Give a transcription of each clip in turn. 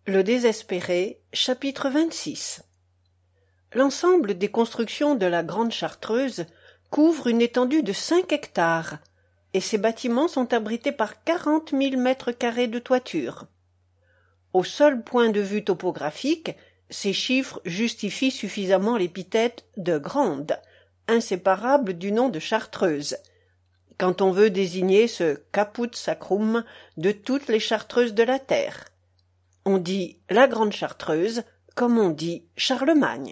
Le désespéré, chapitre 26. L'ensemble des constructions de la Grande Chartreuse couvre une étendue de 5 hectares, et ces bâtiments sont abrités par 40 000 mètres carrés de toiture. Au seul point de vue topographique, ces chiffres justifient suffisamment l'épithète de grande, inséparable du nom de Chartreuse, quand on veut désigner ce caput sacrum de toutes les chartreuses de la terre. On dit la Grande Chartreuse, comme on dit Charlemagne.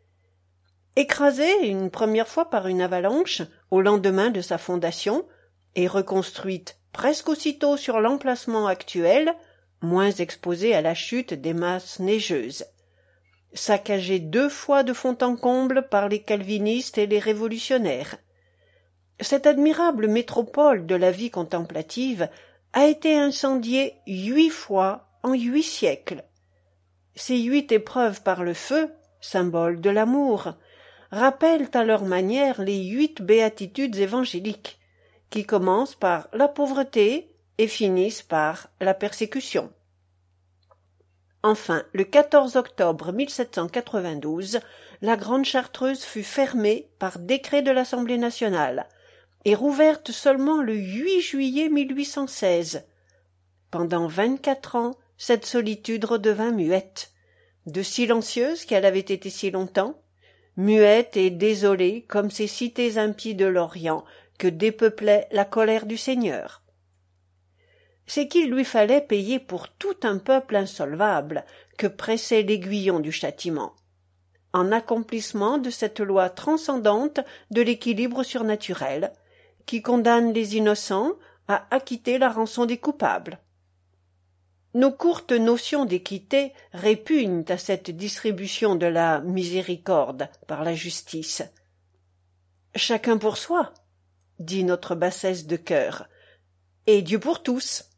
Écrasée une première fois par une avalanche, au lendemain de sa fondation, et reconstruite presque aussitôt sur l'emplacement actuel, moins exposée à la chute des masses neigeuses. Saccagée 2 fois de fond en comble par les calvinistes et les révolutionnaires. Cette admirable métropole de la vie contemplative a été incendiée 8 fois en 8 siècles. Ces 8 épreuves par le feu, symbole de l'amour, rappellent à leur manière les 8 béatitudes évangéliques, qui commencent par la pauvreté et finissent par la persécution. Enfin, le 14 octobre 1792, la Grande Chartreuse fut fermée par décret de l'Assemblée nationale et rouverte seulement le 8 juillet 1816. Pendant 24 ans, cette solitude redevint muette, de silencieuse qu'elle avait été si longtemps, muette et désolée comme ces cités impies de l'Orient que dépeuplait la colère du Seigneur. C'est qu'il lui fallait payer pour tout un peuple insolvable que pressait l'aiguillon du châtiment, en accomplissement de cette loi transcendante de l'équilibre surnaturel, qui condamne les innocents à acquitter la rançon des coupables. Nos courtes notions d'équité répugnent à cette distribution de la miséricorde par la justice. Chacun pour soi, dit notre bassesse de cœur, et Dieu pour tous.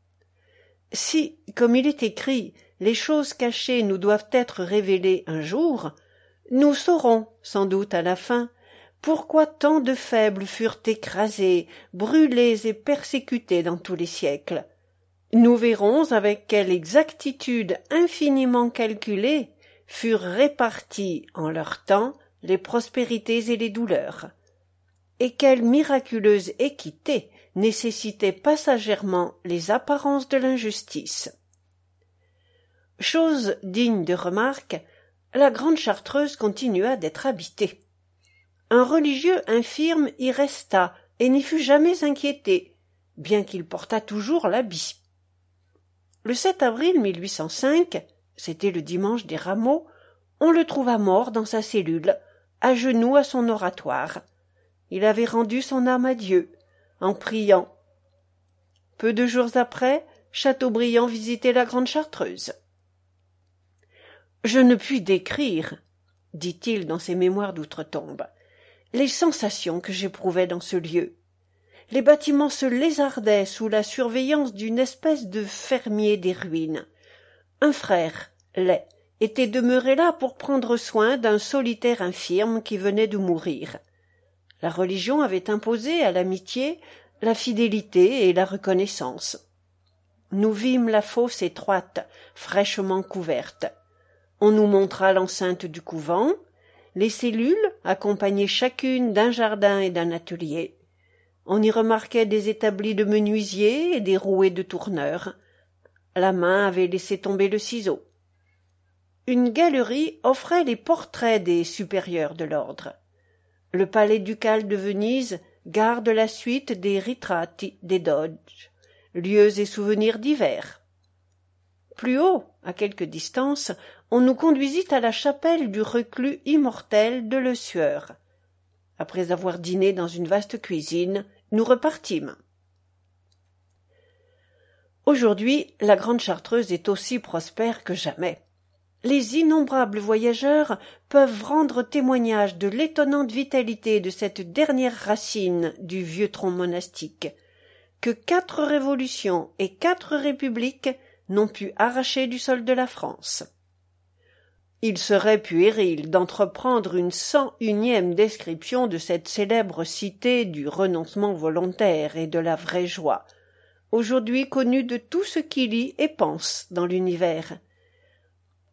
Si, comme il est écrit, les choses cachées nous doivent être révélées un jour, nous saurons, sans doute à la fin, pourquoi tant de faibles furent écrasés, brûlés et persécutés dans tous les siècles. Nous verrons avec quelle exactitude infiniment calculée furent réparties en leur temps les prospérités et les douleurs, et quelle miraculeuse équité nécessitait passagèrement les apparences de l'injustice. Chose digne de remarque, la Grande Chartreuse continua d'être habitée. Un religieux infirme y resta et n'y fut jamais inquiété, bien qu'il portât toujours l'habit. Le 7 avril 1805, c'était le dimanche des Rameaux, on le trouva mort dans sa cellule, à genoux à son oratoire. Il avait rendu son âme à Dieu, en priant. Peu de jours après, Chateaubriand visitait la Grande Chartreuse. « Je ne puis décrire, dit-il dans ses mémoires d'outre-tombe, les sensations que j'éprouvais dans ce lieu. Les bâtiments se lézardaient sous la surveillance d'une espèce de fermier des ruines. Un frère, laid, était demeuré là pour prendre soin d'un solitaire infirme qui venait de mourir. La religion avait imposé à l'amitié la fidélité et la reconnaissance. Nous vîmes la fosse étroite, fraîchement couverte. On nous montra l'enceinte du couvent, les cellules, accompagnées chacune d'un jardin et d'un atelier. On y remarquait des établis de menuisiers et des rouets de tourneurs. La main avait laissé tomber le ciseau. Une galerie offrait les portraits des supérieurs de l'ordre. Le palais ducal de Venise garde la suite des ritratti des doges, lieux et souvenirs divers. Plus haut, à quelque distance, on nous conduisit à la chapelle du reclus immortel de Le Sueur. Après avoir dîné dans une vaste cuisine, nous repartîmes. Aujourd'hui, la Grande Chartreuse est aussi prospère que jamais. Les innombrables voyageurs peuvent rendre témoignage de l'étonnante vitalité de cette dernière racine du vieux tronc monastique, que 4 révolutions et 4 républiques n'ont pu arracher du sol de la France. Il serait puéril d'entreprendre une 101e description de cette célèbre cité du renoncement volontaire et de la vraie joie, aujourd'hui connue de tout ce qui lit et pense dans l'univers,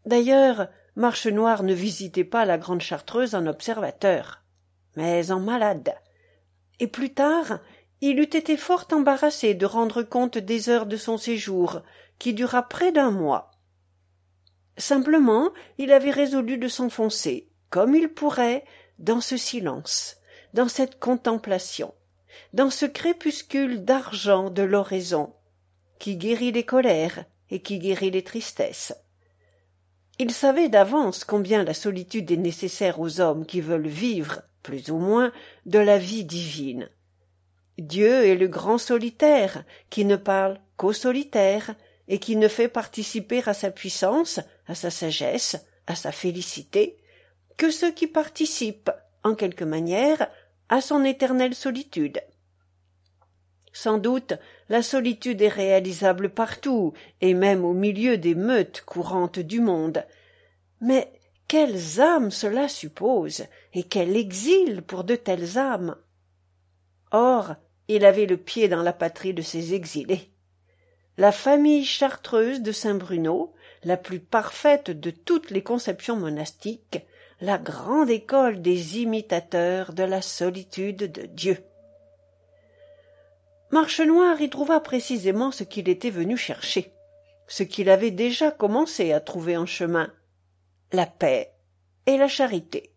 D'ailleurs, Marchenoir ne visitait pas la Grande Chartreuse en observateur, mais en malade. Et plus tard, il eût été fort embarrassé de rendre compte des heures de son séjour, qui dura près d'1 mois. Simplement, il avait résolu de s'enfoncer, comme il pourrait, dans ce silence, dans cette contemplation, dans ce crépuscule d'argent de l'oraison, qui guérit les colères et qui guérit les tristesses. Il savait d'avance combien la solitude est nécessaire aux hommes qui veulent vivre, plus ou moins, de la vie divine. Dieu est le grand solitaire, qui ne parle qu'aux solitaires, et qui ne fait participer à sa puissance, à sa sagesse, à sa félicité, que ceux qui participent, en quelque manière, à son éternelle solitude. Sans doute, la solitude est réalisable partout, et même au milieu des meutes courantes du monde. Mais quelles âmes cela suppose, et quel exil pour de telles âmes! Or, il avait le pied dans la patrie de ces exilés. La famille chartreuse de Saint-Bruno, la plus parfaite de toutes les conceptions monastiques, la grande école des imitateurs de la solitude de Dieu. Marchenoir y trouva précisément ce qu'il était venu chercher, ce qu'il avait déjà commencé à trouver en chemin, la paix et la charité.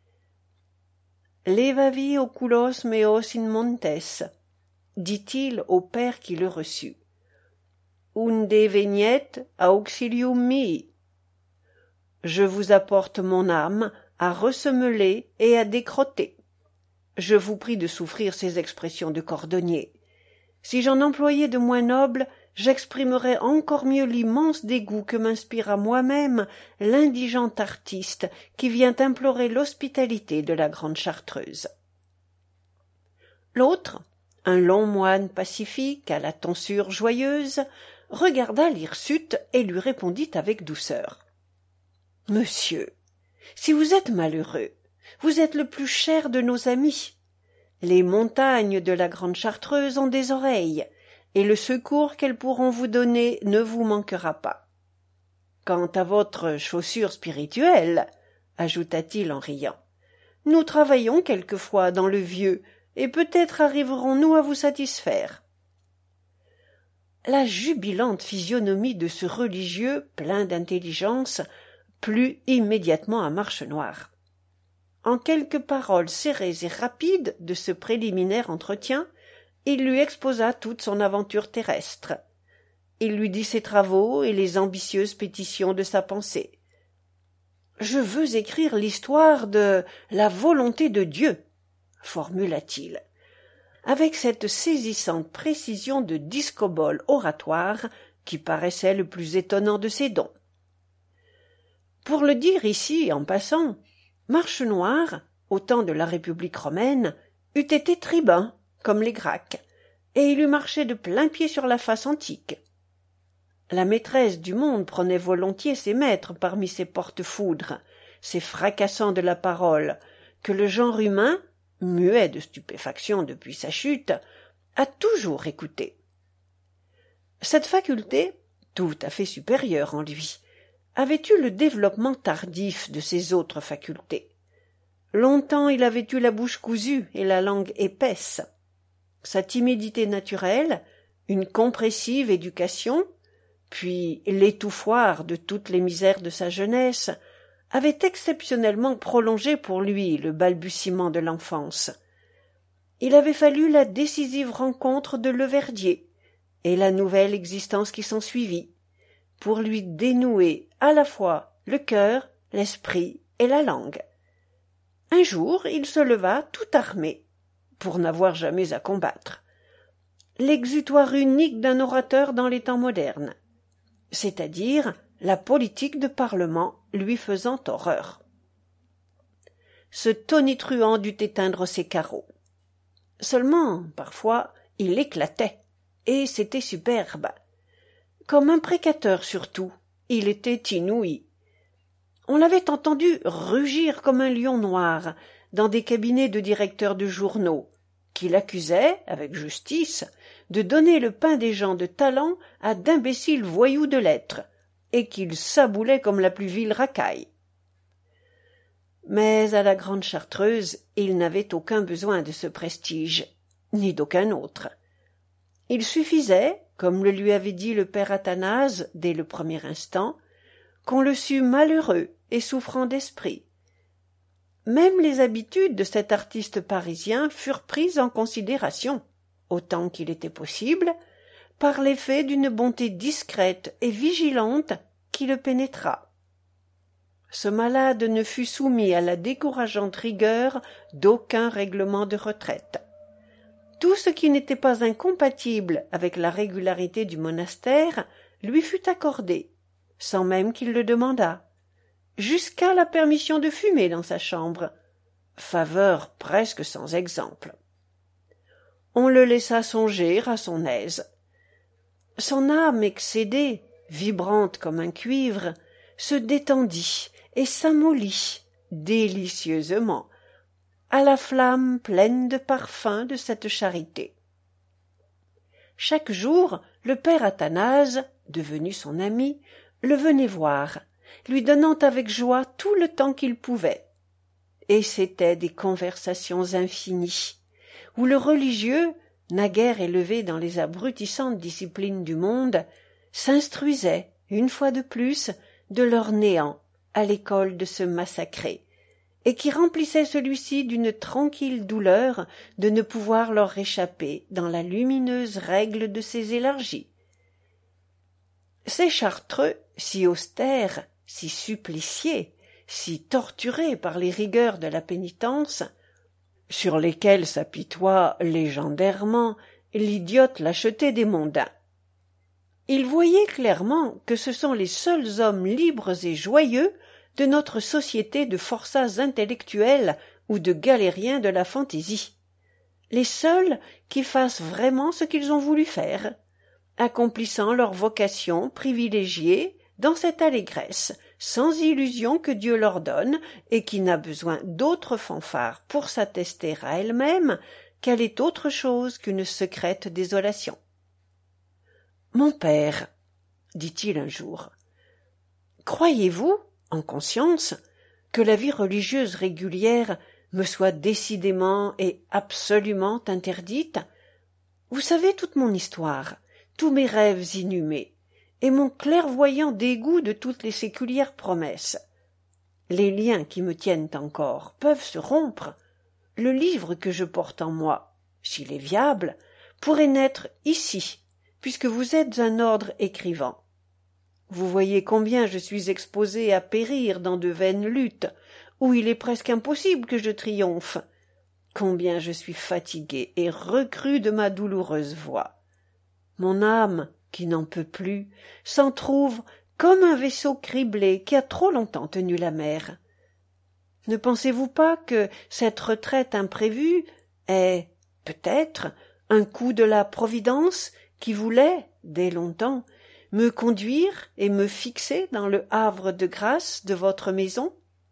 Levavi oculos meos in montes, dit-il au père qui le reçut. Unde veniet auxilium mii. Je vous apporte mon âme à ressemeler et à décrotter. Je vous prie de souffrir ces expressions de cordonnier. Si j'en employais de moins nobles, j'exprimerais encore mieux l'immense dégoût que m'inspire à moi-même l'indigent artiste qui vient implorer l'hospitalité de la Grande Chartreuse. L'autre, un long moine pacifique à la tonsure joyeuse, regarda l'hirsute et lui répondit avec douceur. « Monsieur, si vous êtes malheureux, vous êtes le plus cher de nos amis. Les montagnes de la Grande Chartreuse ont des oreilles, et le secours qu'elles pourront vous donner ne vous manquera pas. Quant à votre chaussure spirituelle, ajouta-t-il en riant, nous travaillons quelquefois dans le vieux, et peut-être arriverons-nous à vous satisfaire. » La jubilante physionomie de ce religieux plein d'intelligence plut immédiatement à Marchenoir. En quelques paroles serrées et rapides de ce préliminaire entretien, il lui exposa toute son aventure terrestre. Il lui dit ses travaux et les ambitieuses pétitions de sa pensée. « Je veux écrire l'histoire de la volonté de Dieu, » formula-t-il, avec cette saisissante précision de discobole oratoire qui paraissait le plus étonnant de ses dons. Pour le dire ici, en passant, Marchenoir, au temps de la République romaine, eût été tribun, comme les Gracques, et il eût marché de plain-pied sur la face antique. La maîtresse du monde prenait volontiers ses maîtres parmi ces porte-foudres, ces fracassants de la parole, que le genre humain, muet de stupéfaction depuis sa chute, a toujours écouté. Cette faculté, tout à fait supérieure en lui, avait eu le développement tardif de ses autres facultés. Longtemps il avait eu la bouche cousue et la langue épaisse. Sa timidité naturelle, une compressive éducation, puis l'étouffoir de toutes les misères de sa jeunesse, avaient exceptionnellement prolongé pour lui le balbutiement de l'enfance. Il avait fallu la décisive rencontre de Leverdier et la nouvelle existence qui s'ensuivit pour lui dénouer à la fois le cœur, l'esprit et la langue. Un jour, il se leva tout armé, pour n'avoir jamais à combattre. L'exutoire unique d'un orateur dans les temps modernes, c'est-à-dire la politique de parlement lui faisant horreur. Ce tonitruant dut éteindre ses carreaux. Seulement, parfois, il éclatait, et c'était superbe. Comme un précateur surtout, il était inouï. On l'avait entendu rugir comme un lion noir dans des cabinets de directeurs de journaux, qui l'accusaient, avec justice, de donner le pain des gens de talent à d'imbéciles voyous de lettres, et qu'il saboulait comme la plus vile racaille. Mais à la grande Chartreuse, il n'avait aucun besoin de ce prestige, ni d'aucun autre. Il suffisait, comme le lui avait dit le père Athanase dès le premier instant, qu'on le sût malheureux et souffrant d'esprit. Même les habitudes de cet artiste parisien furent prises en considération, autant qu'il était possible, par l'effet d'une bonté discrète et vigilante qui le pénétra. Ce malade ne fut soumis à la décourageante rigueur d'aucun règlement de retraite. Tout ce qui n'était pas incompatible avec la régularité du monastère lui fut accordé, sans même qu'il le demandât, jusqu'à la permission de fumer dans sa chambre, faveur presque sans exemple. On le laissa songer à son aise. Son âme excédée, vibrante comme un cuivre, se détendit et s'amollit délicieusement à la flamme pleine de parfum de cette charité. Chaque jour, le père Athanase, devenu son ami, le venait voir, lui donnant avec joie tout le temps qu'il pouvait. Et c'étaient des conversations infinies, où le religieux, naguère élevé dans les abrutissantes disciplines du monde, s'instruisait, une fois de plus, de leur néant à l'école de ce massacré, et qui remplissait celui-ci d'une tranquille douleur de ne pouvoir leur échapper dans la lumineuse règle de ses élargies. Ces Chartreux, si austères, si suppliciés, si torturés par les rigueurs de la pénitence, sur lesquels s'apitoie légendairement l'idiote lâcheté des mondains. Ils voyaient clairement que ce sont les seuls hommes libres et joyeux de notre société de forçats intellectuels ou de galériens de la fantaisie, les seuls qui fassent vraiment ce qu'ils ont voulu faire, accomplissant leur vocation privilégiée dans cette allégresse, sans illusion que Dieu leur donne et qui n'a besoin d'autre fanfare pour s'attester à elle-même qu'elle est autre chose qu'une secrète désolation. « Mon père, dit-il un jour, croyez-vous, en conscience, que la vie religieuse régulière me soit décidément et absolument interdite? Vous savez toute mon histoire, tous mes rêves inhumés, et mon clairvoyant dégoût de toutes les séculières promesses. Les liens qui me tiennent encore peuvent se rompre. Le livre que je porte en moi, s'il est viable, pourrait naître ici, puisque vous êtes un ordre écrivant. Vous voyez combien je suis exposé à périr dans de vaines luttes, où il est presque impossible que je triomphe, combien je suis fatigué et recru de ma douloureuse voix. Mon âme, qui n'en peut plus, s'en trouve comme un vaisseau criblé qui a trop longtemps tenu la mer. Ne pensez-vous pas que cette retraite imprévue est, peut-être, un coup de la Providence qui voulait, dès longtemps, me conduire et me fixer dans le havre de grâce de votre maison?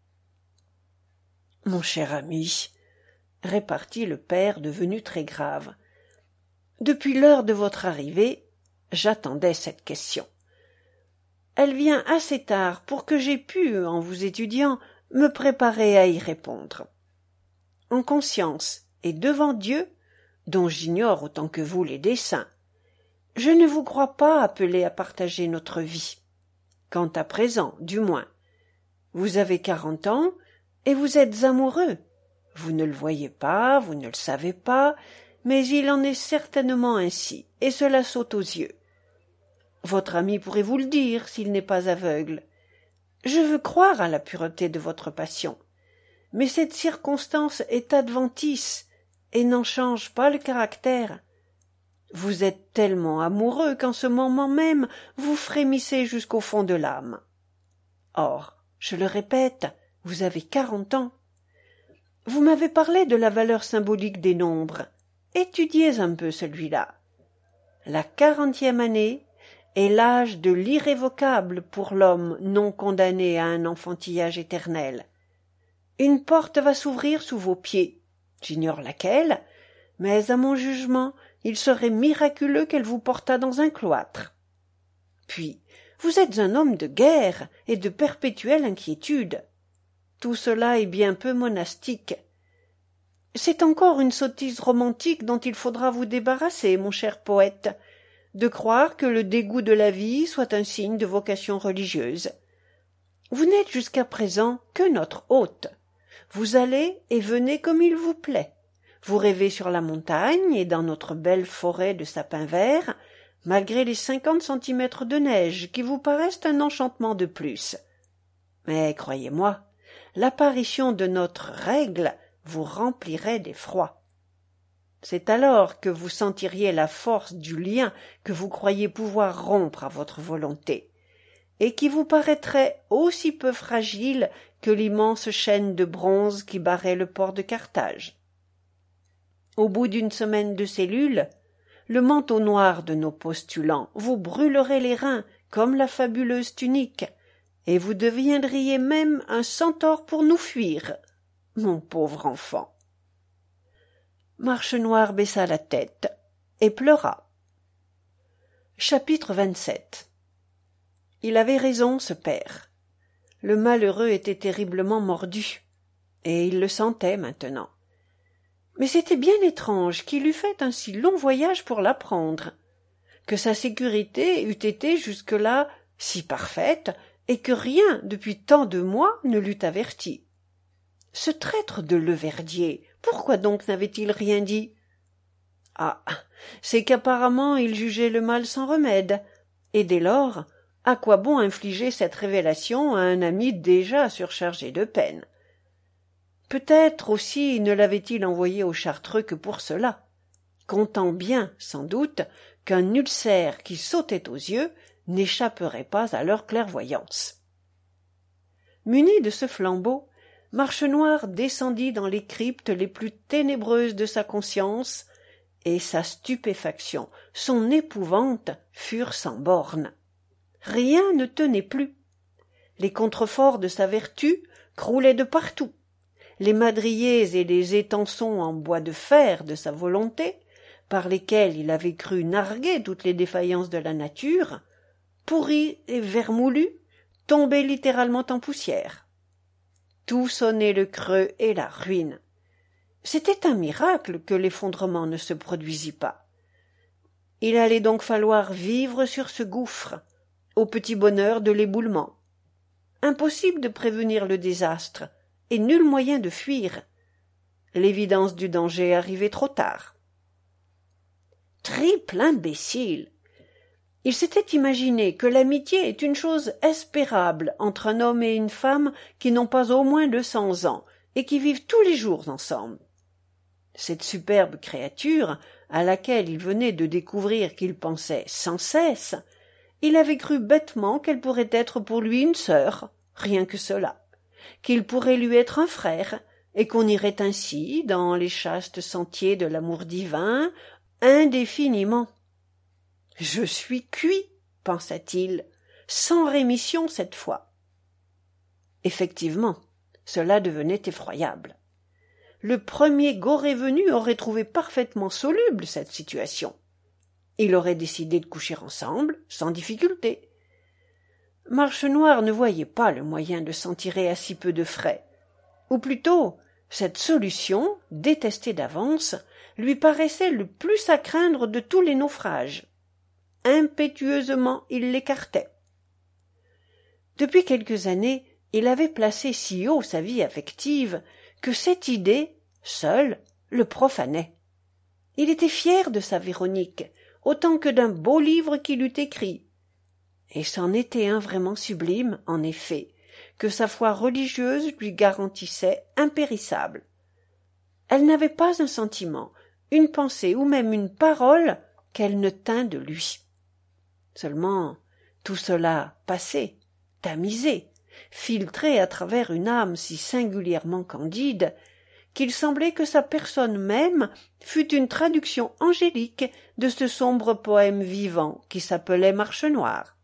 Mon cher ami, répartit le père devenu très grave, depuis l'heure de votre arrivée, j'attendais cette question. Elle vient assez tard pour que j'aie pu, en vous étudiant, me préparer à y répondre. En conscience et devant Dieu, dont j'ignore autant que vous les desseins, je ne vous crois pas appelé à partager notre vie. Quant à présent, du moins. Vous avez 40 ans et vous êtes amoureux. Vous ne le voyez pas, vous ne le savez pas, mais il en est certainement ainsi, et cela saute aux yeux. Votre ami pourrait vous le dire s'il n'est pas aveugle. Je veux croire à la pureté de votre passion, mais cette circonstance est adventice et n'en change pas le caractère. Vous êtes tellement amoureux qu'en ce moment même vous frémissez jusqu'au fond de l'âme. Or, je le répète, vous avez 40 ans. Vous m'avez parlé de la valeur symbolique des nombres. Étudiez un peu celui-là. La 40e année est l'âge de l'irrévocable pour l'homme non condamné à un enfantillage éternel. Une porte va s'ouvrir sous vos pieds. J'ignore laquelle, mais à mon jugement, il serait miraculeux qu'elle vous portât dans un cloître. Puis, Vous êtes un homme de guerre et de perpétuelle inquiétude. Tout cela est bien peu monastique. C'est encore une sottise romantique dont il faudra vous débarrasser, mon cher poète, de croire que le dégoût de la vie soit un signe de vocation religieuse. Vous n'êtes jusqu'à présent que notre hôte. Vous allez et venez comme il vous plaît. Vous rêvez sur la montagne et dans notre belle forêt de sapins verts, malgré les 50 centimètres de neige qui vous paraissent un enchantement de plus. Mais croyez-moi, l'apparition de notre règle vous remplirait d'effroi. C'est alors que vous sentiriez la force du lien que vous croyez pouvoir rompre à votre volonté, et qui vous paraîtrait aussi peu fragile que l'immense chaîne de bronze qui barrait le port de Carthage. Au bout d'une semaine de cellule, le manteau noir de nos postulants vous brûlerait les reins comme la fabuleuse tunique, et vous deviendriez même un centaure pour nous fuir, mon pauvre enfant. Marche-Noir baissa la tête et pleura. Chapitre 27. Il avait raison, ce père. Le malheureux était terriblement mordu, et il le sentait maintenant. Mais c'était bien étrange qu'il eût fait un si long voyage pour l'apprendre, que sa sécurité eût été jusque-là si parfaite, et que rien, depuis tant de mois, ne l'eût averti. Ce traître de Leverdier, pourquoi donc n'avait-il rien dit? Ah, c'est qu'apparemment il jugeait le mal sans remède, et dès lors, à quoi bon infliger cette révélation à un ami déjà surchargé de peine? Peut-être aussi ne l'avait-il envoyé aux Chartreux que pour cela, comptant bien, sans doute, qu'un ulcère qui sautait aux yeux n'échapperait pas à leur clairvoyance. Muni de ce flambeau, Marche-Noir descendit dans les cryptes les plus ténébreuses de sa conscience, et sa stupéfaction, son épouvante furent sans bornes. Rien ne tenait plus. Les contreforts de sa vertu croulaient de partout. Les madriers et les étançons en bois de fer de sa volonté, par lesquels il avait cru narguer toutes les défaillances de la nature, pourris et vermoulus, tombaient littéralement en poussière. Tout sonnait le creux et la ruine. C'était un miracle que l'effondrement ne se produisit pas. Il allait donc falloir vivre sur ce gouffre, au petit bonheur de l'éboulement. Impossible de prévenir le désastre, et nul moyen de fuir. L'évidence du danger arrivait trop tard. Triple imbécile! Il s'était imaginé que l'amitié est une chose espérable entre un homme et une femme qui n'ont pas au moins 200 ans et qui vivent tous les jours ensemble. Cette superbe créature, à laquelle il venait de découvrir qu'il pensait sans cesse, il avait cru bêtement qu'elle pourrait être pour lui une sœur, rien que cela, qu'il pourrait lui être un frère, et qu'on irait ainsi, dans les chastes sentiers de l'amour divin, indéfiniment. « Je suis cuit, » pensa-t-il, sans rémission cette fois. Effectivement, cela devenait effroyable. Le premier Gorée venu aurait trouvé parfaitement soluble cette situation. Il aurait décidé de coucher ensemble, sans difficulté. Marche-Noir ne voyait pas le moyen de s'en tirer à si peu de frais. Ou plutôt, cette solution, détestée d'avance, lui paraissait le plus à craindre de tous les naufrages. Impétueusement, il l'écartait. Depuis quelques années, il avait placé si haut sa vie affective que cette idée, seule, le profanait. Il était fier de sa Véronique, autant que d'un beau livre qu'il eût écrit. Et c'en était un vraiment sublime, en effet, que sa foi religieuse lui garantissait impérissable. Elle n'avait pas un sentiment, une pensée ou même une parole qu'elle ne tînt de lui. Seulement, tout cela passé, tamisé, filtré à travers une âme si singulièrement candide, qu'il semblait que sa personne même fût une traduction angélique de ce sombre poème vivant qui s'appelait Marche-Noir.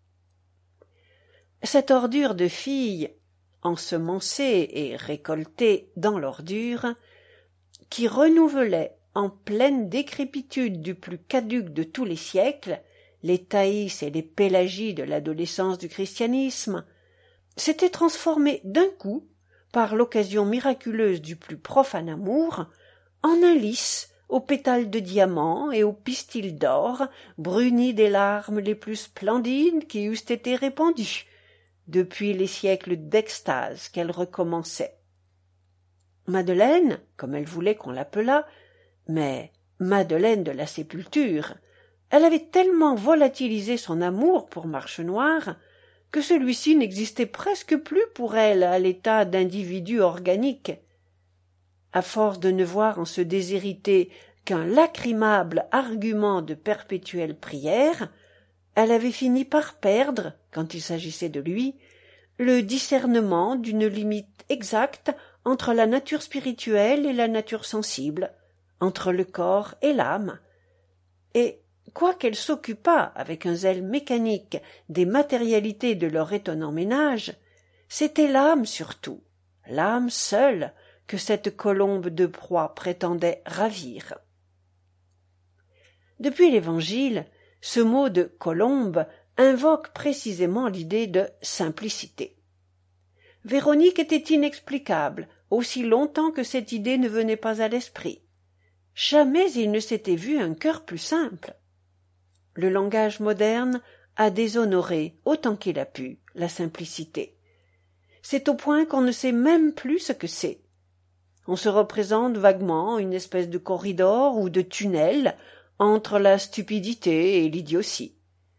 Cette ordure de fille, ensemencée et récoltée dans l'ordure, qui renouvelait en pleine décrépitude du plus caduc de tous les siècles les Thaïs et les Pélagies de l'adolescence du christianisme, s'était transformé d'un coup, par l'occasion miraculeuse du plus profane amour, en un lys aux pétales de diamant et aux pistils d'or, bruni des larmes les plus splendides qui eussent été répandues depuis les siècles d'extase qu'elle recommençait. Madeleine, comme elle voulait qu'on l'appelât, mais Madeleine de la Sépulture, elle avait tellement volatilisé son amour pour Marchenoir que celui-ci n'existait presque plus pour elle à l'état d'individu organique. À force de ne voir en ce déshérité qu'un lacrymable argument de perpétuelle prière, elle avait fini par perdre, quand il s'agissait de lui, le discernement d'une limite exacte entre la nature spirituelle et la nature sensible, entre le corps et l'âme. Et, quoiqu'elle s'occupât avec un zèle mécanique des matérialités de leur étonnant ménage, c'était l'âme surtout, l'âme seule, que cette colombe de proie prétendait ravir. Depuis l'Évangile, ce mot de colombe invoque précisément l'idée de simplicité. Véronique était inexplicable, aussi longtemps que cette idée ne venait pas à l'esprit. Jamais il ne s'était vu un cœur plus simple. Le langage moderne a déshonoré, autant qu'il a pu, la simplicité. C'est au point qu'on ne sait même plus ce que c'est. On se représente vaguement une espèce de corridor ou de tunnel entre la stupidité et l'idiotie.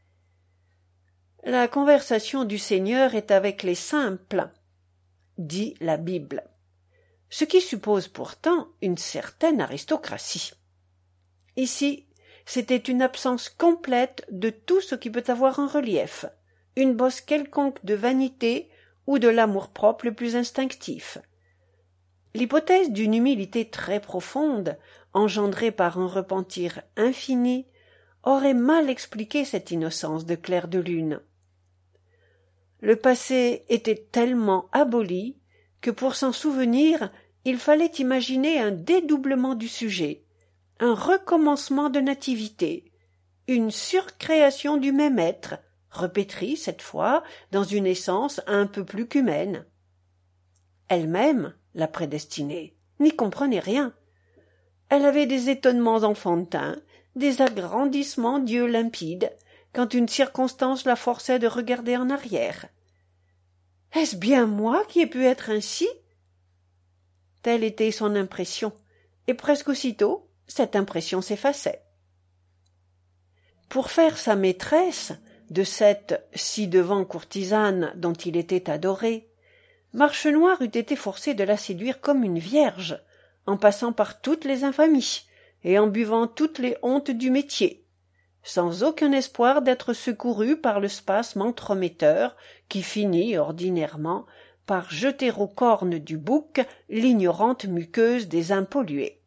La conversation du Seigneur est avec les simples, dit la Bible, ce qui suppose pourtant une certaine aristocratie. Ici, c'était une absence complète de tout ce qui peut avoir un relief, une bosse quelconque de vanité ou de l'amour-propre le plus instinctif. L'hypothèse d'une humilité très profonde, engendrée par un repentir infini, aurait mal expliqué cette innocence de clair de lune. Le passé était tellement aboli que pour s'en souvenir, il fallait imaginer un dédoublement du sujet, un recommencement de nativité, une surcréation du même être, repétrie cette fois dans une essence un peu plus qu'humaine. Elle-même, la prédestinée, n'y comprenait rien. Elle avait des étonnements enfantins, des agrandissements d'yeux limpides, quand une circonstance la forçait de regarder en arrière. « Est-ce bien moi qui ai pu être ainsi ?» Telle était son impression, et presque aussitôt, cette impression s'effaçait. Pour faire sa maîtresse de cette ci-devant courtisane dont il était adoré, Marchenoir eût été forcé de la séduire comme une vierge, en passant par toutes les infamies et en buvant toutes les hontes du métier, sans aucun espoir d'être secouru par le spasme entremetteur qui finit ordinairement par jeter aux cornes du bouc l'ignorante muqueuse des impollués.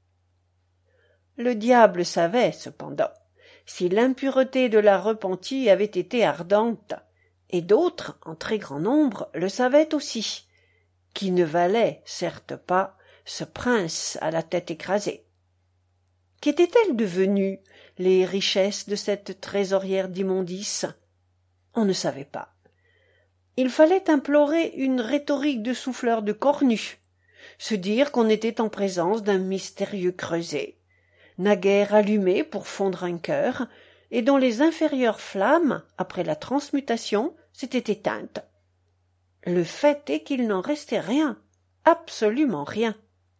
Le diable savait, cependant, si l'impureté de la repentie avait été ardente, et d'autres, en très grand nombre, le savaient aussi, qui ne valait, certes pas, ce prince à la tête écrasée. Qu'étaient-elles devenues, les richesses de cette trésorière d'immondices? On ne savait pas. Il fallait implorer une rhétorique de souffleur de cornus, se dire qu'on était en présence d'un mystérieux creuset, naguère allumé pour fondre un cœur, et dont les inférieures flammes, après la transmutation, s'étaient éteintes. Le fait est qu'il n'en restait rien, absolument rien.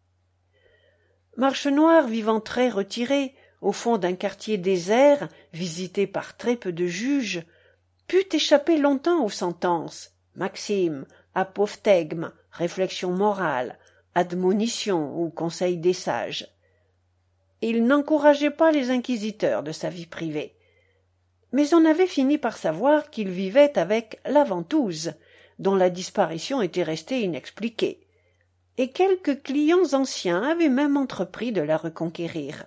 Marchenoir, vivant très retiré, au fond d'un quartier désert, visité par très peu de juges, put échapper longtemps aux sentences, maximes, apophthegmes, réflexions morales, admonitions ou conseils des sages. Il n'encourageait pas les inquisiteurs de sa vie privée. Mais on avait fini par savoir qu'il vivait avec la ventouse, dont la disparition était restée inexpliquée, et quelques clients anciens avaient même entrepris de la reconquérir.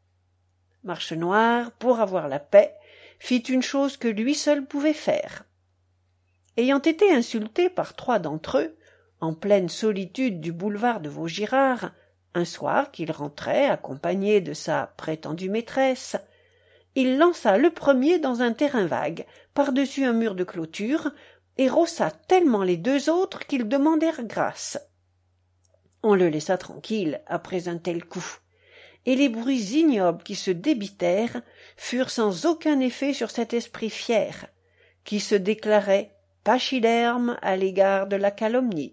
Marchenoir, pour avoir la paix, fit une chose que lui seul pouvait faire. Ayant été insulté par 3 d'entre eux, en pleine solitude du boulevard de Vaugirard, un soir qu'il rentrait accompagné de sa prétendue maîtresse, il lança le premier dans un terrain vague, par-dessus un mur de clôture, et rossa tellement les deux autres qu'ils demandèrent grâce. On le laissa tranquille après un tel coup, et les bruits ignobles qui se débitèrent furent sans aucun effet sur cet esprit fier, qui se déclarait pachyderme à l'égard de la calomnie.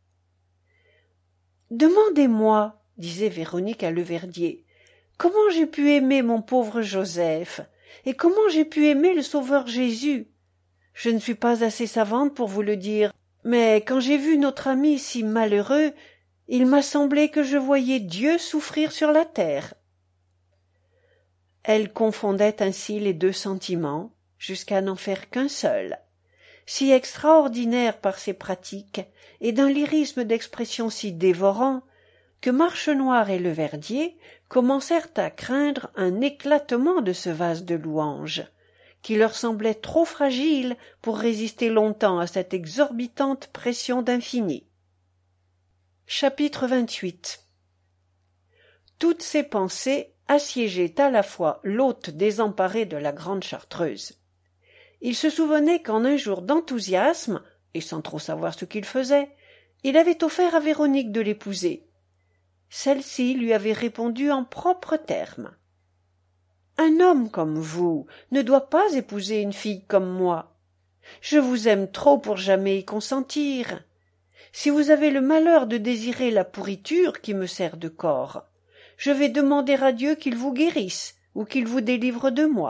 « Demandez-moi, disait Véronique à Leverdier, comment j'ai pu aimer mon pauvre Joseph, et comment j'ai pu aimer le Sauveur Jésus. Je ne suis pas assez savante pour vous le dire, mais quand j'ai vu notre ami si malheureux, il m'a semblé que je voyais Dieu souffrir sur la terre. » Elle confondait ainsi les deux sentiments, jusqu'à n'en faire qu'un seul, si extraordinaire par ses pratiques, et d'un lyrisme d'expression si dévorant, que Marchenoir et Leverdier commencèrent à craindre un éclatement de ce vase de louanges, qui leur semblait trop fragile pour résister longtemps à cette exorbitante pression d'infini. Chapitre 28. Toutes ces pensées assiégeaient à la fois l'hôte désemparé de la grande Chartreuse. Il se souvenait qu'en un jour d'enthousiasme, et sans trop savoir ce qu'il faisait, il avait offert à Véronique de l'épouser. Celle-ci lui avait répondu en propres termes. « Un homme comme vous ne doit pas épouser une fille comme moi. Je vous aime trop pour jamais y consentir. Si vous avez le malheur de désirer la pourriture qui me sert de corps, je vais demander à Dieu qu'il vous guérisse ou qu'il vous délivre de moi. »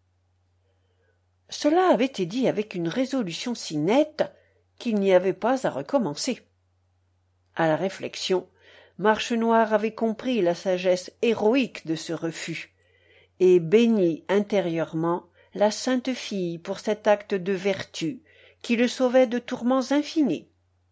Cela avait été dit avec une résolution si nette qu'il n'y avait pas à recommencer. À la réflexion, Marchenoir avait compris la sagesse héroïque de ce refus, et bénit intérieurement la sainte fille pour cet acte de vertu qui le sauvait de tourments infinis.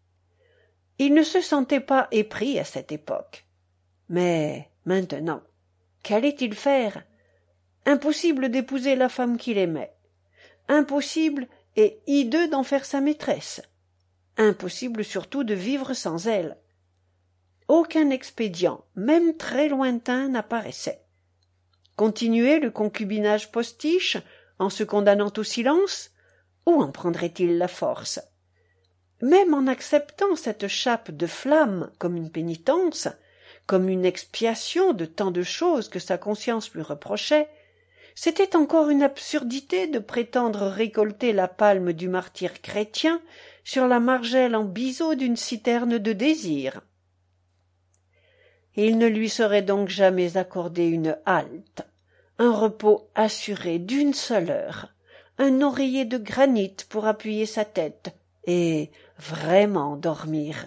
Il ne se sentait pas épris à cette époque. Mais maintenant, qu'allait-il faire? Impossible d'épouser la femme qu'il aimait. Impossible et hideux d'en faire sa maîtresse. Impossible surtout de vivre sans elle. Aucun expédient, même très lointain, n'apparaissait. Continuer le concubinage postiche en se condamnant au silence? Où en prendrait-il la force? Même en acceptant cette chape de flamme comme une pénitence, comme une expiation de tant de choses que sa conscience lui reprochait, c'était encore une absurdité de prétendre récolter la palme du martyre chrétien sur la margelle en biseau d'une citerne de désir. Il ne lui serait donc jamais accordé une halte, un repos assuré d'une seule heure, un oreiller de granit pour appuyer sa tête, et vraiment dormir.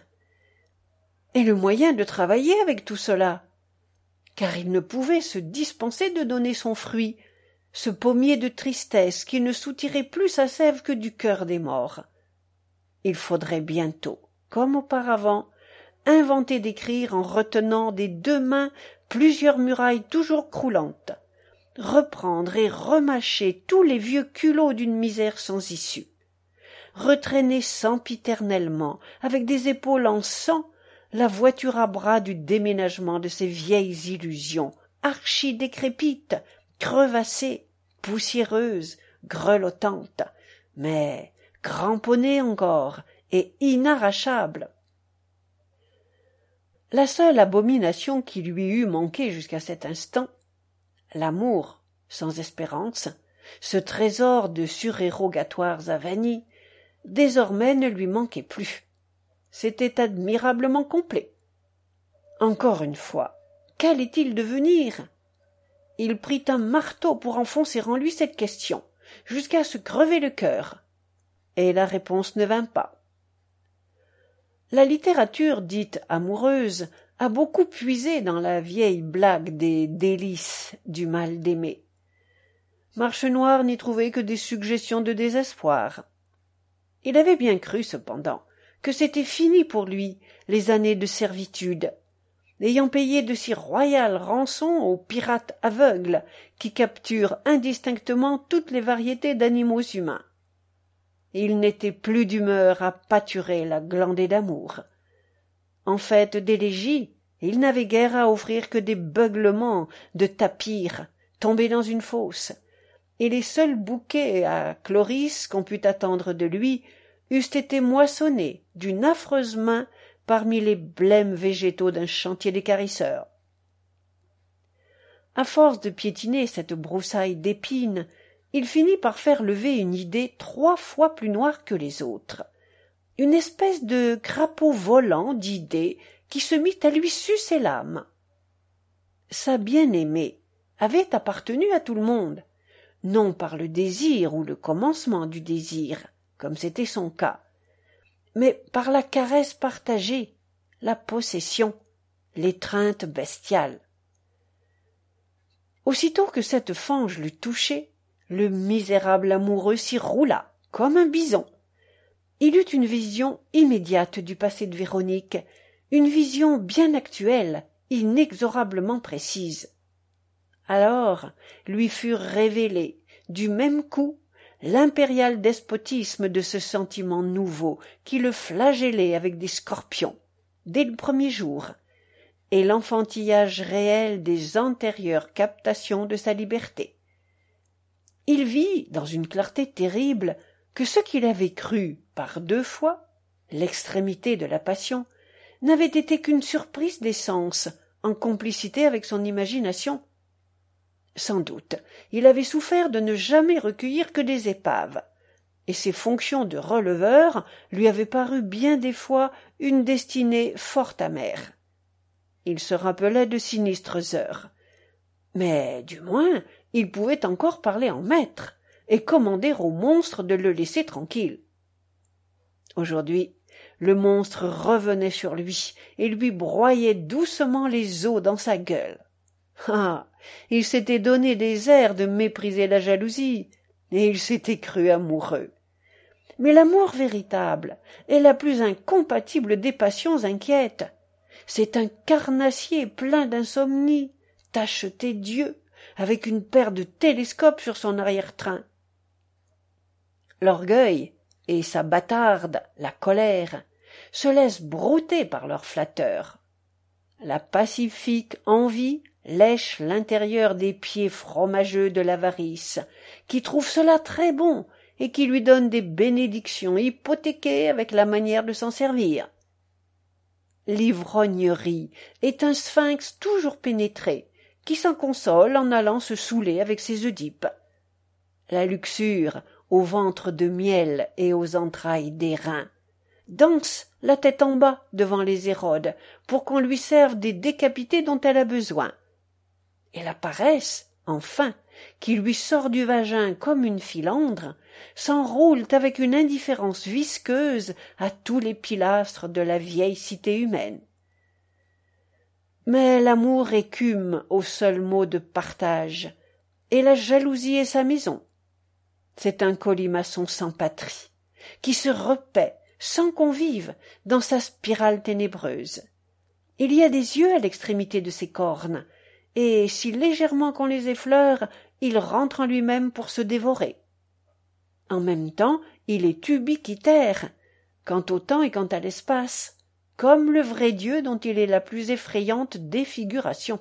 Et le moyen de travailler avec tout cela, car il ne pouvait se dispenser de donner son fruit, ce pommier de tristesse qui ne soutirait plus sa sève que du cœur des morts. Il faudrait bientôt, comme auparavant, inventer d'écrire en retenant des deux mains plusieurs murailles toujours croulantes, reprendre et remâcher tous les vieux culots d'une misère sans issue, retraîner sempiternellement, avec des épaules en sang, la voiture à bras du déménagement de ces vieilles illusions, archi-décrépites, crevassées, poussiéreuses, grelottantes, mais cramponnées encore et inarrachables. La seule abomination qui lui eût manqué jusqu'à cet instant, l'amour sans espérance, ce trésor de surérogatoires avanies, désormais ne lui manquait plus. C'était admirablement complet. Encore une fois, qu'allait-il devenir? Il prit un marteau pour enfoncer en lui cette question, jusqu'à se crever le cœur, et la réponse ne vint pas. La littérature dite amoureuse a beaucoup puisé dans la vieille blague des délices du mal d'aimer. Marchenoir n'y trouvait que des suggestions de désespoir. Il avait bien cru, cependant, que c'était fini pour lui, les années de servitude, ayant payé de si royales rançons aux pirates aveugles qui capturent indistinctement toutes les variétés d'animaux humains. Il n'était plus d'humeur à pâturer la glandée d'amour. En fait d'élégie, il n'avait guère à offrir que des beuglements de tapirs tombés dans une fosse, et les seuls bouquets à Chloris qu'on pût attendre de lui eussent été moissonnés d'une affreuse main parmi les blêmes végétaux d'un chantier d'équarrisseurs. À force de piétiner cette broussaille d'épines, il finit par faire lever une idée 3 fois plus noire que les autres, une espèce de crapaud volant d'idées qui se mit à lui sucer l'âme. Sa bien-aimée avait appartenu à tout le monde, non par le désir ou le commencement du désir, comme c'était son cas, mais par la caresse partagée, la possession, l'étreinte bestiale. Aussitôt que cette fange l'eut touché, le misérable amoureux s'y roula comme un bison. Il eut une vision immédiate du passé de Véronique, une vision bien actuelle, inexorablement précise. Alors lui fut révélé, du même coup, l'impérial despotisme de ce sentiment nouveau qui le flagellait avec des scorpions, dès le premier jour, et l'enfantillage réel des antérieures captations de sa liberté. Il vit, dans une clarté terrible, que ce qu'il avait cru, par 2 fois, l'extrémité de la passion, n'avait été qu'une surprise des sens, en complicité avec son imagination. Sans doute, il avait souffert de ne jamais recueillir que des épaves, et ses fonctions de releveur lui avaient paru bien des fois une destinée fort amère. Il se rappelait de sinistres heures, mais du moins il pouvait encore parler en maître et commander au monstre de le laisser tranquille. Aujourd'hui, le monstre revenait sur lui et lui broyait doucement les os dans sa gueule. Ah, il s'était donné des airs de mépriser la jalousie, et il s'était cru amoureux. Mais l'amour véritable est la plus incompatible des passions inquiètes. C'est un carnassier plein d'insomnie, tacheté d'yeux, avec une paire de télescopes sur son arrière-train. L'orgueil et sa bâtarde, la colère, se laissent brouter par leurs flatteurs. La pacifique envie lèche l'intérieur des pieds fromageux de l'avarice, qui trouve cela très bon et qui lui donne des bénédictions hypothéquées avec la manière de s'en servir. L'ivrognerie est un sphinx toujours pénétré, qui s'en console en allant se saouler avec ses Oedipe. La luxure, au ventre de miel et aux entrailles d'airain, danse la tête en bas devant les Hérodes pour qu'on lui serve des décapités dont elle a besoin. Et la paresse, enfin, qui lui sort du vagin comme une filandre, s'enroule avec une indifférence visqueuse à tous les pilastres de la vieille cité humaine. Mais l'amour écume au seul mot de partage, et la jalousie est sa maison. C'est un colimaçon sans patrie, qui se repaît, sans convive, dans sa spirale ténébreuse. Il y a des yeux à l'extrémité de ses cornes, et si légèrement qu'on les effleure, il rentre en lui-même pour se dévorer. En même temps, il est ubiquitaire, quant au temps et quant à l'espace, comme le vrai Dieu dont il est la plus effrayante défiguration.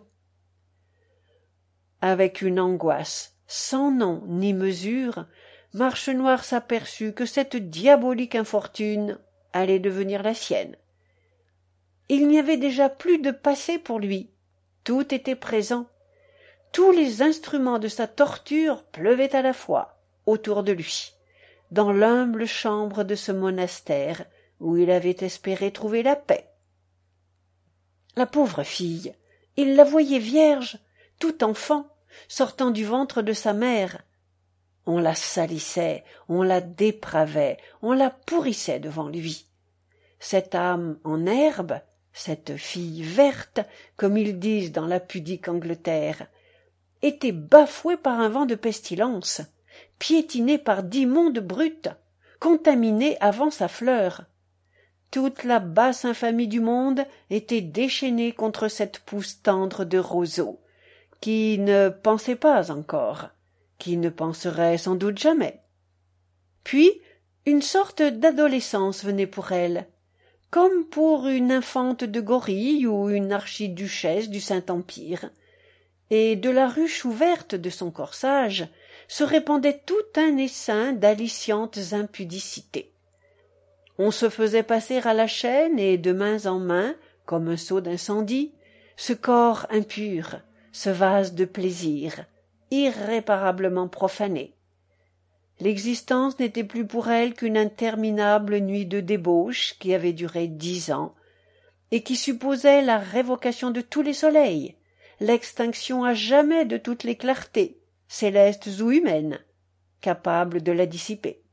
Avec une angoisse sans nom ni mesure, Marchenoir s'aperçut que cette diabolique infortune allait devenir la sienne. Il n'y avait déjà plus de passé pour lui, tout était présent. Tous les instruments de sa torture pleuvaient à la fois autour de lui, dans l'humble chambre de ce monastère où il avait espéré trouver la paix. La pauvre fille, il la voyait vierge, tout enfant, sortant du ventre de sa mère. On la salissait, on la dépravait, on la pourrissait devant lui. Cette âme en herbe, cette fille verte, comme ils disent dans la pudique Angleterre, était bafouée par un vent de pestilence, piétinée par d'immondes brutes, contaminée avant sa fleur. Toute la basse infamie du monde était déchaînée contre cette pousse tendre de roseau, qui ne pensait pas encore, qui ne penserait sans doute jamais. Puis une sorte d'adolescence venait pour elle, comme pour une infante de Gorille ou une archiduchesse du Saint-Empire, et de la ruche ouverte de son corsage se répandait tout un essaim d'aliciantes impudicités. On se faisait passer à la chaîne et de main en main, comme un seau d'incendie, ce corps impur, ce vase de plaisir, irréparablement profané. L'existence n'était plus pour elle qu'une interminable nuit de débauche qui avait duré 10 ans, et qui supposait la révocation de tous les soleils, l'extinction à jamais de toutes les clartés, célestes ou humaines, capables de la dissiper.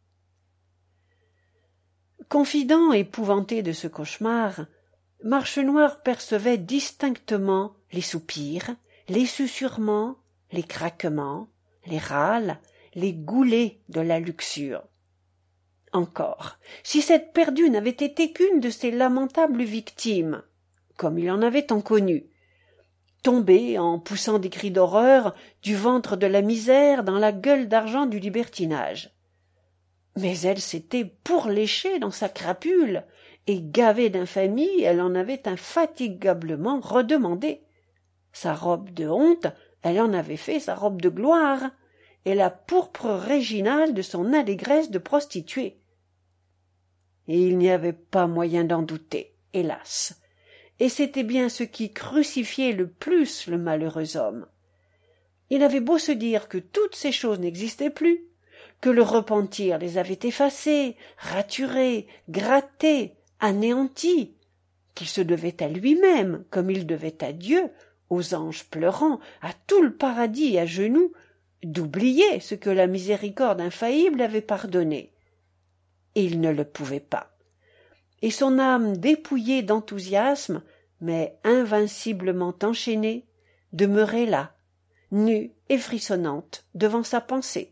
Confident épouvanté de ce cauchemar, Marchenoir percevait distinctement les soupirs, les susurrements, les craquements, les râles, les goulets de la luxure. Encore, si cette perdue n'avait été qu'une de ces lamentables victimes, comme il en avait tant connu, tombée, en poussant des cris d'horreur, du ventre de la misère dans la gueule d'argent du libertinage. Mais elle s'était pourléchée dans sa crapule, et gavée d'infamie, elle en avait infatigablement redemandé. Sa robe de honte, elle en avait fait sa robe de gloire, et la pourpre régionale de son allégresse de prostituée. Et il n'y avait pas moyen d'en douter, hélas, et c'était bien ce qui crucifiait le plus le malheureux homme. Il avait beau se dire que toutes ces choses n'existaient plus, que le repentir les avait effacées, raturées, grattées, anéanties, qu'il se devait à lui-même, comme il devait à Dieu, aux anges pleurants, à tout le paradis à genoux, d'oublier ce que la miséricorde infaillible avait pardonné. Il ne le pouvait pas. Et son âme dépouillée d'enthousiasme, mais invinciblement enchaînée, demeurait là, nue et frissonnante, devant sa pensée.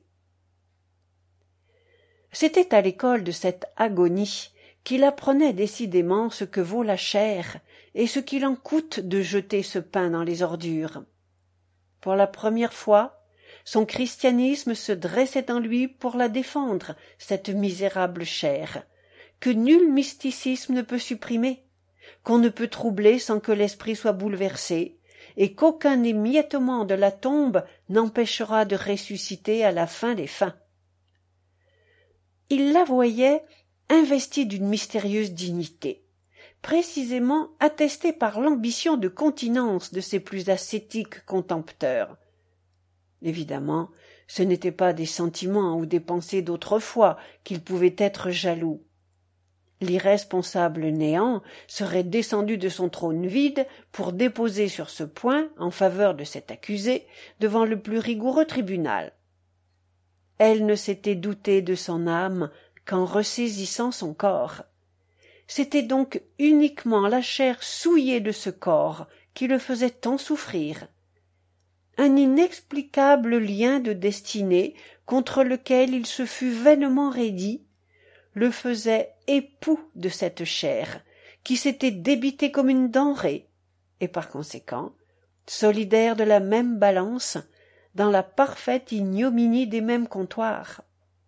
C'était à l'école de cette agonie qu'il apprenait décidément ce que vaut la chair et ce qu'il en coûte de jeter ce pain dans les ordures. Pour la première fois, son christianisme se dressait en lui pour la défendre, cette misérable chair, que nul mysticisme ne peut supprimer, qu'on ne peut troubler sans que l'esprit soit bouleversé, et qu'aucun émiettement de la tombe n'empêchera de ressusciter à la fin des fins. Il la voyait investie d'une mystérieuse dignité, précisément attestée par l'ambition de continence de ses plus ascétiques contempteurs. Évidemment, ce n'étaient pas des sentiments ou des pensées d'autrefois qu'il pouvait être jaloux. L'irresponsable néant serait descendu de son trône vide pour déposer sur ce point, en faveur de cet accusé, devant le plus rigoureux tribunal. Elle ne s'était doutée de son âme qu'en ressaisissant son corps. C'était donc uniquement la chair souillée de ce corps qui le faisait tant souffrir. Un inexplicable lien de destinée contre lequel il se fût vainement raidi le faisait époux de cette chair qui s'était débitée comme une denrée et par conséquent solidaire de la même balance dans la parfaite ignominie des mêmes comptoirs.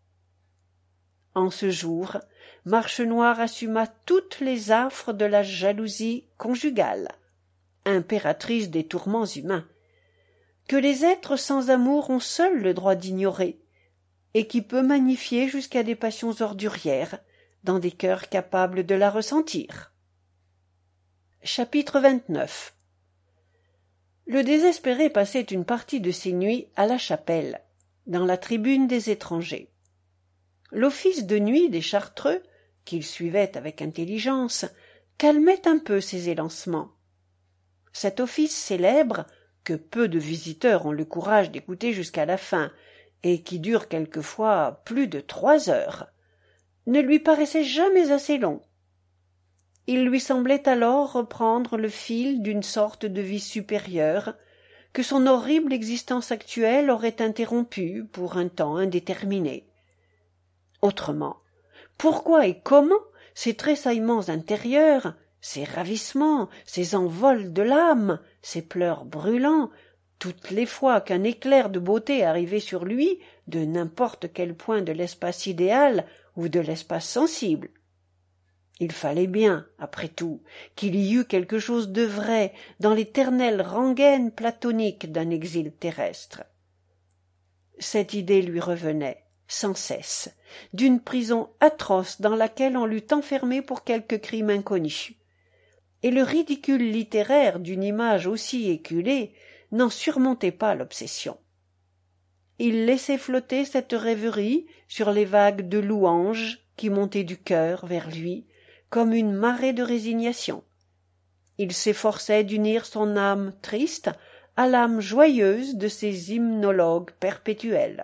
En ce jour, Marchenoir assuma toutes les affres de la jalousie conjugale, impératrice des tourments humains, que les êtres sans amour ont seuls le droit d'ignorer, et qui peut magnifier jusqu'à des passions ordurières dans des cœurs capables de la ressentir. Chapitre 29. Le désespéré passait une partie de ses nuits à la chapelle, dans la tribune des étrangers. L'office de nuit des Chartreux, qu'il suivait avec intelligence, calmait un peu ses élancements. Cet office célèbre, que peu de visiteurs ont le courage d'écouter jusqu'à la fin, et qui dure quelquefois plus de 3 heures, ne lui paraissait jamais assez long. Il lui semblait alors reprendre le fil d'une sorte de vie supérieure que son horrible existence actuelle aurait interrompue pour un temps indéterminé. Autrement, pourquoi et comment ces tressaillements intérieurs, ces ravissements, ces envols de l'âme, ces pleurs brûlants, toutes les fois qu'un éclair de beauté arrivait sur lui, de n'importe quel point de l'espace idéal ou de l'espace sensible? Il fallait bien, après tout, qu'il y eût quelque chose de vrai dans l'éternelle rengaine platonique d'un exil terrestre. Cette idée lui revenait, sans cesse, d'une prison atroce dans laquelle on l'eût enfermé pour quelque crime inconnu. Et le ridicule littéraire d'une image aussi éculée n'en surmontait pas l'obsession. Il laissait flotter cette rêverie sur les vagues de louanges qui montaient du cœur vers lui comme une marée de résignation. Il s'efforçait d'unir son âme triste à l'âme joyeuse de ces hymnologues perpétuels.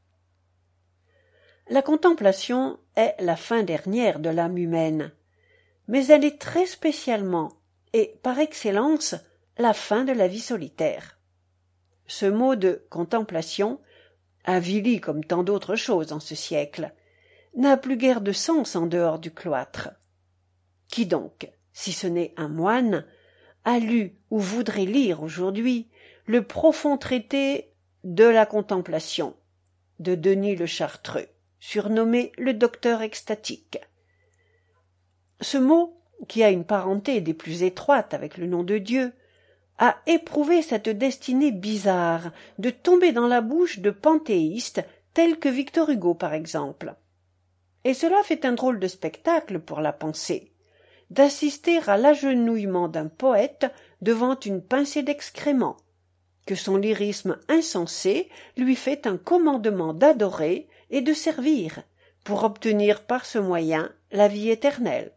La contemplation est la fin dernière de l'âme humaine, mais elle est très spécialement et par excellence la fin de la vie solitaire. Ce mot de contemplation, avili comme tant d'autres choses en ce siècle, n'a plus guère de sens en dehors du cloître. Qui donc, si ce n'est un moine, a lu ou voudrait lire aujourd'hui le profond traité de la contemplation de Denis le Chartreux, surnommé le docteur extatique? Ce mot, qui a une parenté des plus étroites avec le nom de Dieu, a éprouvé cette destinée bizarre de tomber dans la bouche de panthéistes tels que Victor Hugo par exemple. Et cela fait un drôle de spectacle pour la pensée, d'assister à l'agenouillement d'un poète devant une pincée d'excréments, que son lyrisme insensé lui fait un commandement d'adorer et de servir, pour obtenir par ce moyen la vie éternelle.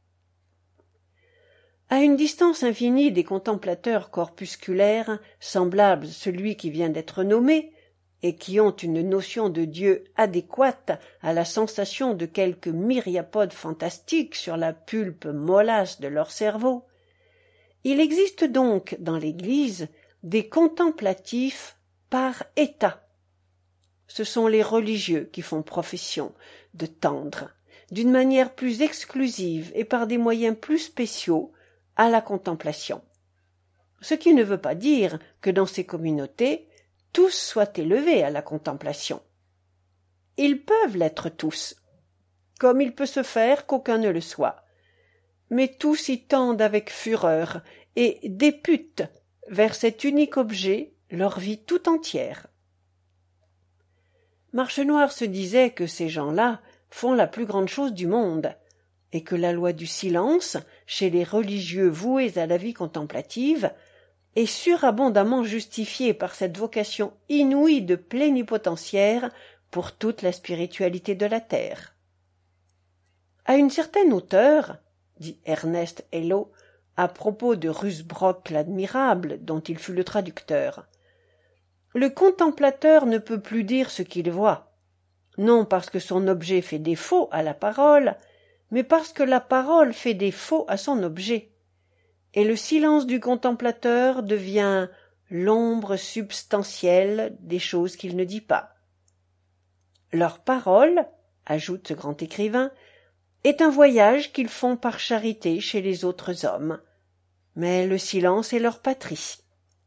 À une distance infinie des contemplateurs corpusculaires, semblables à celui qui vient d'être nommé, et qui ont une notion de Dieu adéquate à la sensation de quelques myriapodes fantastiques sur la pulpe mollasse de leur cerveau, il existe donc dans l'Église des contemplatifs par état. Ce sont les religieux qui font profession de tendre, d'une manière plus exclusive et par des moyens plus spéciaux, à la contemplation. Ce qui ne veut pas dire que dans ces communautés, tous soient élevés à la contemplation. Ils peuvent l'être tous, comme il peut se faire qu'aucun ne le soit, mais tous y tendent avec fureur et députent vers cet unique objet leur vie tout entière. Marchenoir se disait que ces gens-là font la plus grande chose du monde, et que la loi du silence, chez les religieux voués à la vie contemplative, est surabondamment justifiée par cette vocation inouïe de plénipotentiaire pour toute la spiritualité de la terre. À une certaine hauteur, dit Ernest Hello à propos de Rusbrock l'admirable, dont il fut le traducteur, le contemplateur ne peut plus dire ce qu'il voit, non parce que son objet fait défaut à la parole, mais parce que la parole fait défaut à son objet, et le silence du contemplateur devient l'ombre substantielle des choses qu'il ne dit pas. Leur parole, ajoute ce grand écrivain, est un voyage qu'ils font par charité chez les autres hommes, mais le silence est leur patrie.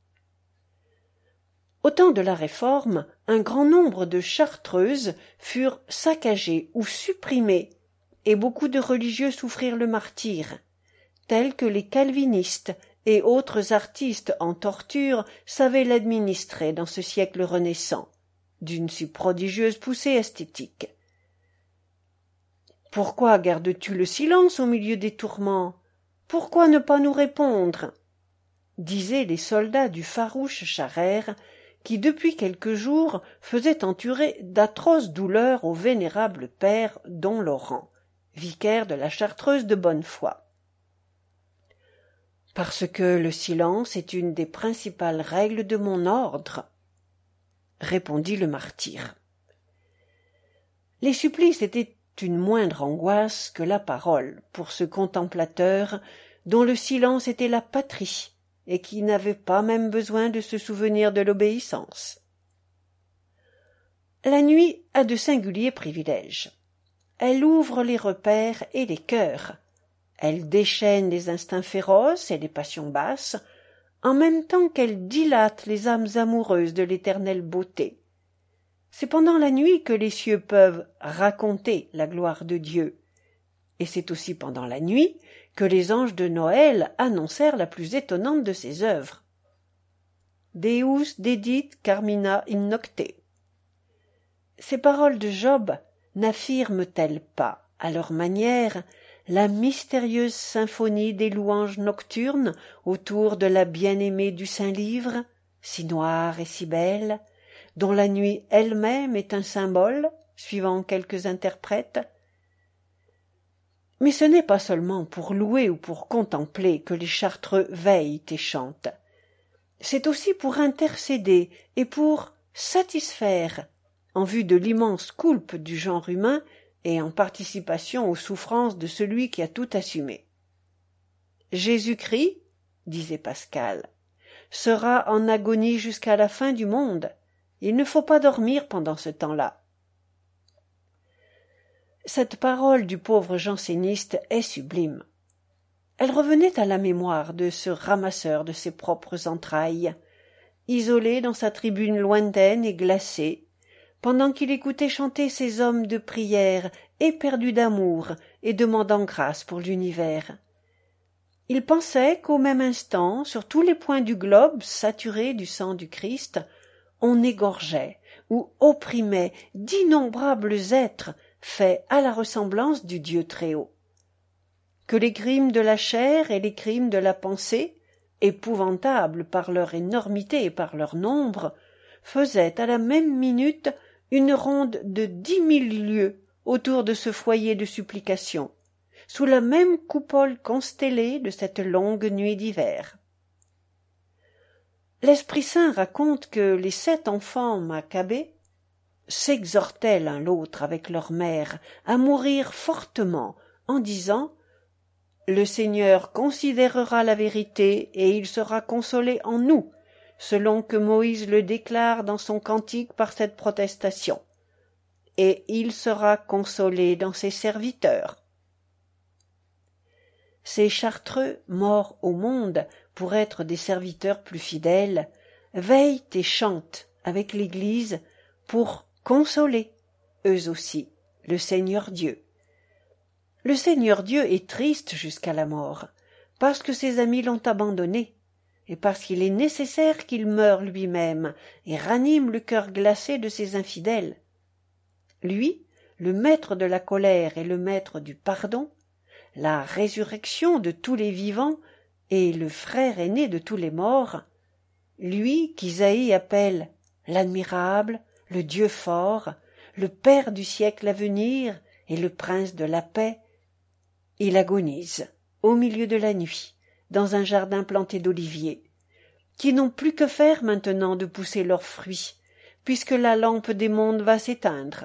Au temps de la Réforme, un grand nombre de chartreuses furent saccagées ou supprimées, et beaucoup de religieux souffrirent le martyre, tels que les calvinistes et autres artistes en torture savaient l'administrer dans ce siècle renaissant, d'une si prodigieuse poussée esthétique. Pourquoi gardes-tu le silence au milieu des tourments? Pourquoi ne pas nous répondre? Disaient les soldats du farouche Charère, qui depuis quelques jours faisaient endurer d'atroces douleurs au vénérable père Don Laurent, vicaire de la Chartreuse de bonne foi. Parce que le silence est une des principales règles de mon ordre, répondit le martyr. Les supplices étaient une moindre angoisse que la parole pour ce contemplateur dont le silence était la patrie et qui n'avait pas même besoin de se souvenir de l'obéissance. La nuit a de singuliers privilèges. Elle ouvre les repères et les cœurs. Elle déchaîne les instincts féroces et les passions basses, en même temps qu'elle dilate les âmes amoureuses de l'éternelle beauté. C'est pendant la nuit que les cieux peuvent raconter la gloire de Dieu, et c'est aussi pendant la nuit que les anges de Noël annoncèrent la plus étonnante de ses œuvres. Deus dedit carmina in nocte. Ces paroles de Job n'affirment-elles pas, à leur manière, la mystérieuse symphonie des louanges nocturnes autour de la bien-aimée du Saint-Livre, si noire et si belle, dont la nuit elle-même est un symbole, suivant quelques interprètes? Mais ce n'est pas seulement pour louer ou pour contempler que les Chartreux veillent et chantent. C'est aussi pour intercéder et pour satisfaire, en vue de l'immense coulpe du genre humain et en participation aux souffrances de celui qui a tout assumé. Jésus-Christ, disait Pascal, sera en agonie jusqu'à la fin du monde. Il ne faut pas dormir pendant ce temps-là. Cette parole du pauvre janséniste est sublime. Elle revenait à la mémoire de ce ramasseur de ses propres entrailles, isolé dans sa tribune lointaine et glacée, pendant qu'il écoutait chanter ces hommes de prière éperdus d'amour et demandant grâce pour l'univers. Il pensait qu'au même instant, sur tous les points du globe saturé du sang du Christ, on égorgeait ou opprimait d'innombrables êtres faits à la ressemblance du Dieu Très-Haut. Que les crimes de la chair et les crimes de la pensée, épouvantables par leur énormité et par leur nombre, faisaient à la même minute une ronde de 10 000 lieues autour de ce foyer de supplication, sous la même coupole constellée de cette longue nuit d'hiver. L'Esprit Saint raconte que les 7 enfants Maccabées s'exhortaient l'un l'autre avec leur mère à mourir fortement en disant « Le Seigneur considérera la vérité et il sera consolé en nous, selon que Moïse le déclare dans son cantique par cette protestation. Et il sera consolé dans ses serviteurs. » Ces Chartreux, morts au monde pour être des serviteurs plus fidèles, veillent et chantent avec l'Église pour consoler, eux aussi, le Seigneur Dieu. Le Seigneur Dieu est triste jusqu'à la mort, parce que ses amis l'ont abandonné, et parce qu'il est nécessaire qu'il meure lui-même et ranime le cœur glacé de ses infidèles. Lui, le maître de la colère et le maître du pardon, la résurrection de tous les vivants et le frère aîné de tous les morts, lui qu'Isaïe appelle l'admirable, le Dieu fort, le Père du siècle à venir et le Prince de la paix, il agonise au milieu de la nuit, dans un jardin planté d'oliviers, qui n'ont plus que faire maintenant de pousser leurs fruits, puisque la lampe des mondes va s'éteindre.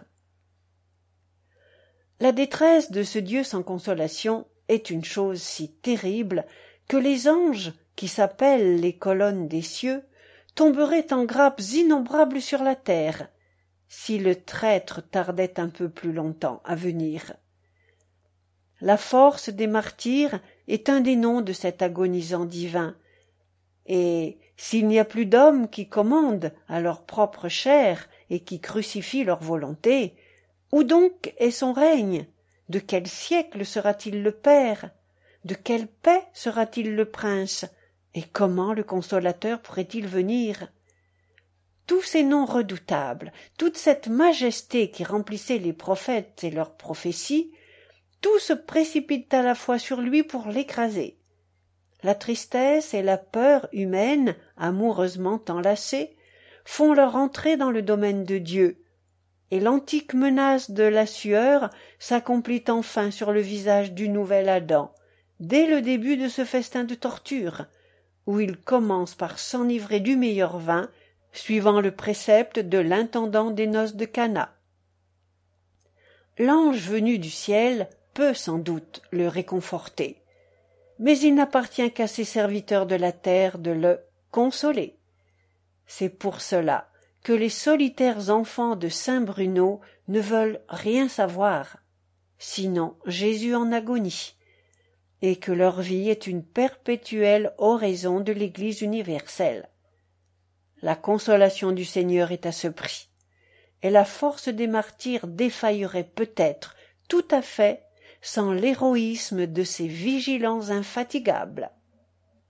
La détresse de ce Dieu sans consolation est une chose si terrible que les anges, qui s'appellent les colonnes des cieux, tomberaient en grappes innombrables sur la terre, si le traître tardait un peu plus longtemps à venir. La force des martyrs est un des noms de cet agonisant divin, et s'il n'y a plus d'hommes qui commandent à leur propre chair et qui crucifient leur volonté, où donc est son règne? De quel siècle sera-t-il le Père? De quelle paix sera-t-il le Prince? Et comment le Consolateur pourrait-il venir? Tous ces noms redoutables, toute cette majesté qui remplissait les prophètes et leurs prophéties, tout se précipite à la fois sur lui pour l'écraser. La tristesse et la peur humaine, amoureusement enlacées, font leur entrée dans le domaine de Dieu, et l'antique menace de la sueur s'accomplit enfin sur le visage du nouvel Adam, dès le début de ce festin de torture, où il commence par s'enivrer du meilleur vin, suivant le précepte de l'intendant des noces de Cana. L'ange venu du ciel peut sans doute le réconforter, mais il n'appartient qu'à ses serviteurs de la terre de le consoler. C'est pour cela que les solitaires enfants de saint Bruno ne veulent rien savoir, sinon Jésus en agonie, et que leur vie est une perpétuelle oraison de l'Église universelle. La consolation du Seigneur est à ce prix, et la force des martyrs défaillerait peut-être tout à fait sans l'héroïsme de ces vigilants infatigables.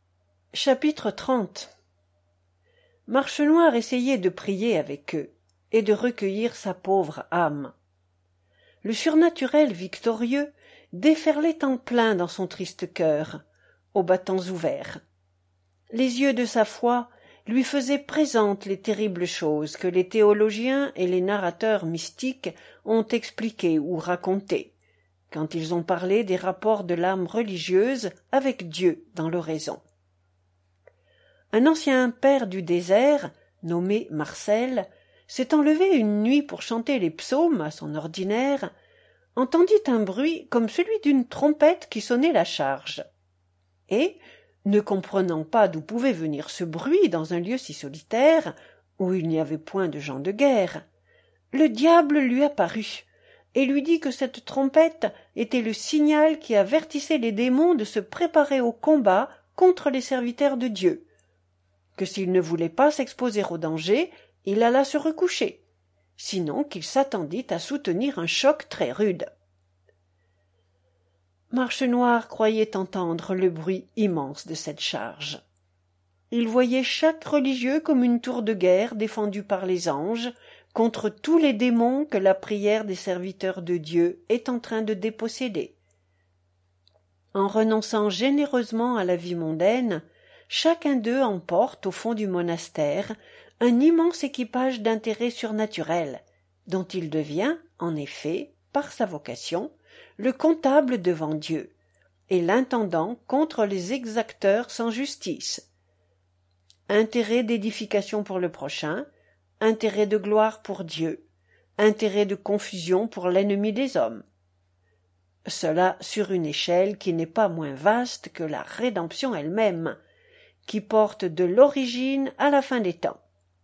Chapitre 30. Marchenoir essayait de prier avec eux, et de recueillir sa pauvre âme. Le surnaturel victorieux déferlait en plein dans son triste cœur, aux battants ouverts. Les yeux de sa foi lui faisaient présentes les terribles choses que les théologiens et les narrateurs mystiques ont expliquées ou racontées, quand ils ont parlé des rapports de l'âme religieuse avec Dieu dans l'oraison. Un ancien père du désert, nommé Marcel, s'étant levé une nuit pour chanter les psaumes à son ordinaire, entendit un bruit comme celui d'une trompette qui sonnait la charge. Et, ne comprenant pas d'où pouvait venir ce bruit dans un lieu si solitaire, où il n'y avait point de gens de guerre, le diable lui apparut, et lui dit que cette trompette était le signal qui avertissait les démons de se préparer au combat contre les serviteurs de Dieu, que s'il ne voulait pas s'exposer au danger, il alla se recoucher, sinon qu'il s'attendit à soutenir un choc très rude. Marche-Noir croyait entendre le bruit immense de cette charge. Il voyait chaque religieux comme une tour de guerre défendue par les anges contre tous les démons que la prière des serviteurs de Dieu est en train de déposséder. En renonçant généreusement à la vie mondaine, chacun d'eux emporte au fond du monastère un immense équipage d'intérêts surnaturels, dont il devient, en effet, par sa vocation, le comptable devant Dieu, et l'intendant contre les exacteurs sans justice. Intérêt d'édification pour le prochain, intérêt de gloire pour Dieu, intérêt de confusion pour l'ennemi des hommes. Cela sur une échelle qui n'est pas moins vaste que la rédemption elle-même, qui porte de l'origine à la fin des temps.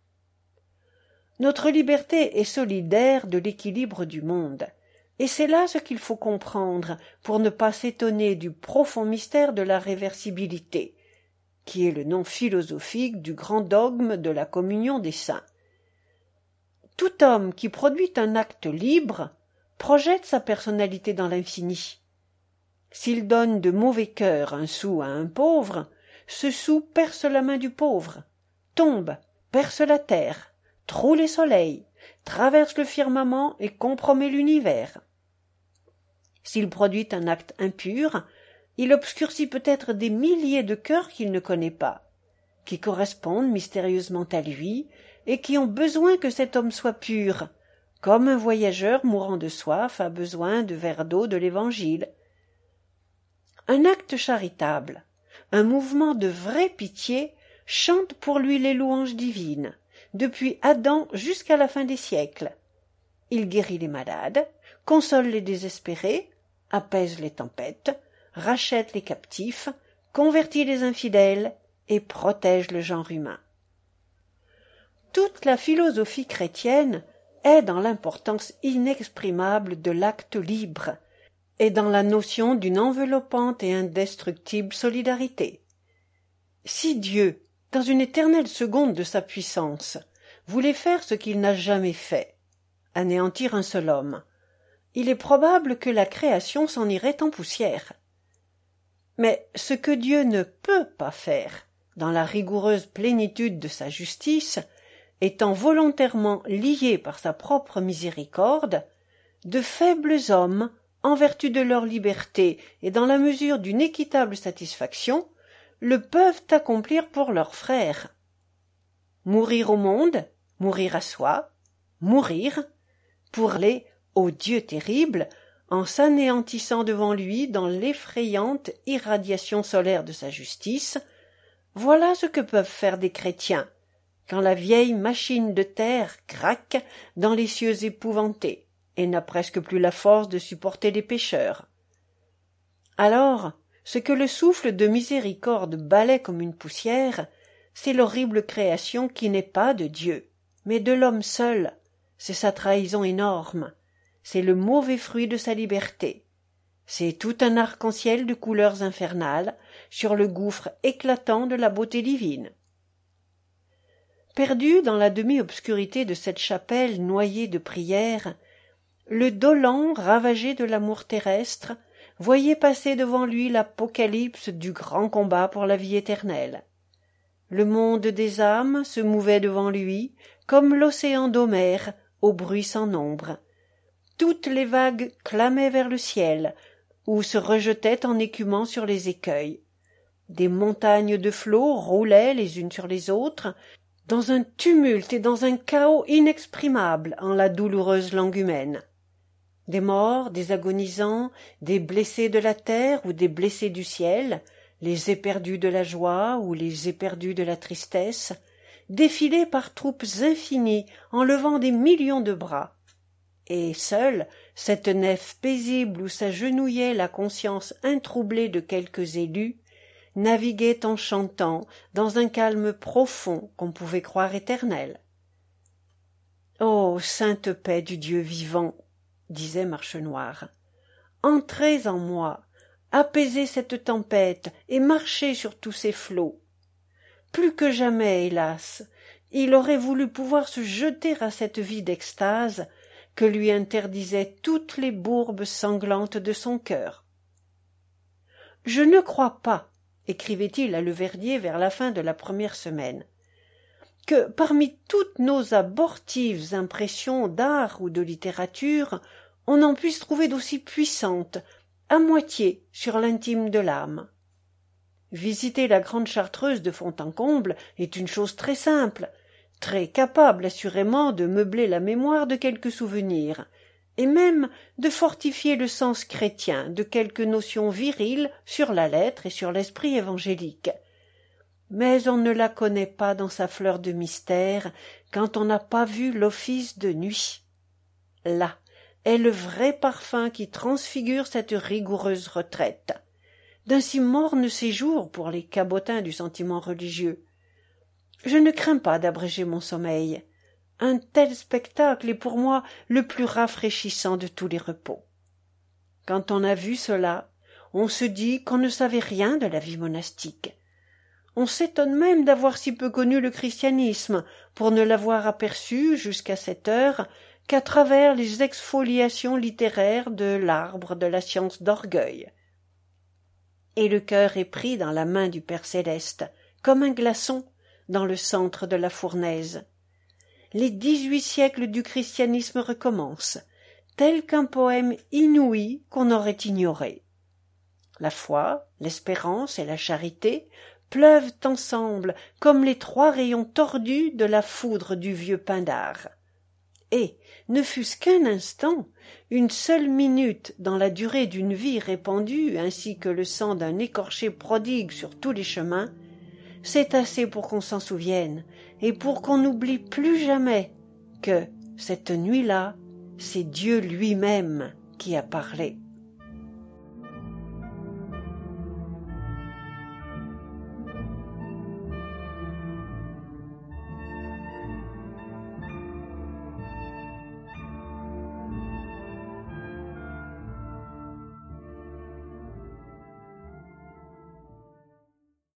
Notre liberté est solidaire de l'équilibre du monde, et c'est là ce qu'il faut comprendre pour ne pas s'étonner du profond mystère de la réversibilité, qui est le nom philosophique du grand dogme de la communion des saints. Tout homme qui produit un acte libre projette sa personnalité dans l'infini. S'il donne de mauvais cœur un sou à un pauvre, ce sou perce la main du pauvre, tombe, perce la terre, troue les soleils, traverse le firmament et compromet l'univers. S'il produit un acte impur, il obscurcit peut-être des milliers de cœurs qu'il ne connaît pas, qui correspondent mystérieusement à lui et qui ont besoin que cet homme soit pur, comme un voyageur mourant de soif a besoin de verres d'eau de l'Évangile. Un acte charitable, un mouvement de vraie pitié chante pour lui les louanges divines, depuis Adam jusqu'à la fin des siècles. Il guérit les malades, console les désespérés, apaise les tempêtes, rachète les captifs, convertit les infidèles et protège le genre humain. Toute la philosophie chrétienne est dans l'importance inexprimable de l'acte libre et dans la notion d'une enveloppante et indestructible solidarité. Si Dieu, dans une éternelle seconde de sa puissance, voulait faire ce qu'il n'a jamais fait, anéantir un seul homme, il est probable que la création s'en irait en poussière. Mais ce que Dieu ne peut pas faire, dans la rigoureuse plénitude de sa justice, étant volontairement lié par sa propre miséricorde, de faibles hommes, en vertu de leur liberté et dans la mesure d'une équitable satisfaction, le peuvent accomplir pour leurs frères. Mourir au monde, mourir à soi, mourir, pour aller au Dieu terrible, en s'anéantissant devant lui dans l'effrayante irradiation solaire de sa justice, voilà ce que peuvent faire des chrétiens, quand la vieille machine de terre craque dans les cieux épouvantés, et n'a presque plus la force de supporter les pécheurs. Alors, ce que le souffle de miséricorde balaie comme une poussière, c'est l'horrible création qui n'est pas de Dieu, mais de l'homme seul, c'est sa trahison énorme, c'est le mauvais fruit de sa liberté, c'est tout un arc-en-ciel de couleurs infernales sur le gouffre éclatant de la beauté divine. Perdu dans la demi-obscurité de cette chapelle noyée de prières, le dolent ravagé de l'amour terrestre voyait passer devant lui l'apocalypse du grand combat pour la vie éternelle. Le monde des âmes se mouvait devant lui comme l'océan d'Homère, au bruit sans nombre. Toutes les vagues clamaient vers le ciel, ou se rejetaient en écumant sur les écueils. Des montagnes de flots roulaient les unes sur les autres, dans un tumulte et dans un chaos inexprimable en la douloureuse langue humaine. Des morts, des agonisants, des blessés de la terre ou des blessés du ciel, les éperdus de la joie ou les éperdus de la tristesse, défilaient par troupes infinies en levant des millions de bras. Et seule cette nef paisible où s'agenouillait la conscience introublée de quelques élus naviguait en chantant dans un calme profond qu'on pouvait croire éternel. « Ô sainte paix du Dieu vivant !» disait Marchenoir. « Entrez en moi, apaisez cette tempête et marchez sur tous ces flots. Plus que jamais, hélas, il aurait voulu pouvoir se jeter à cette vie d'extase que lui interdisaient toutes les bourbes sanglantes de son cœur. « Je ne crois pas, » écrivait-il à Leverdier vers la fin de la première semaine, « que parmi toutes nos abortives impressions d'art ou de littérature, on en puisse trouver d'aussi puissantes, à moitié sur l'intime de l'âme. Visiter la grande chartreuse de fond en comble est une chose très simple, très capable assurément de meubler la mémoire de quelques souvenirs, et même de fortifier le sens chrétien de quelques notions viriles sur la lettre et sur l'esprit évangélique. Mais on ne la connaît pas dans sa fleur de mystère quand on n'a pas vu l'office de nuit. Là est le vrai parfum qui transfigure cette rigoureuse retraite. D'un si morne séjour pour les cabotins du sentiment religieux. Je ne crains pas d'abréger mon sommeil. Un tel spectacle est pour moi le plus rafraîchissant de tous les repos. Quand on a vu cela, on se dit qu'on ne savait rien de la vie monastique. On s'étonne même d'avoir si peu connu le christianisme, pour ne l'avoir aperçu, jusqu'à cette heure, qu'à travers les exfoliations littéraires de l'arbre de la science d'orgueil. Et le cœur est pris dans la main du Père céleste, comme un glaçon dans le centre de la fournaise. Les 18 siècles du christianisme recommencent, tel qu'un poème inouï qu'on aurait ignoré. La foi, l'espérance et la charité pleuvent ensemble comme les 3 rayons tordus de la foudre du vieux Pindare. Et, ne fût-ce qu'un instant, une seule minute dans la durée d'une vie répandue ainsi que le sang d'un écorché prodigue sur tous les chemins, c'est assez pour qu'on s'en souvienne et pour qu'on n'oublie plus jamais que, cette nuit-là, c'est Dieu lui-même qui a parlé.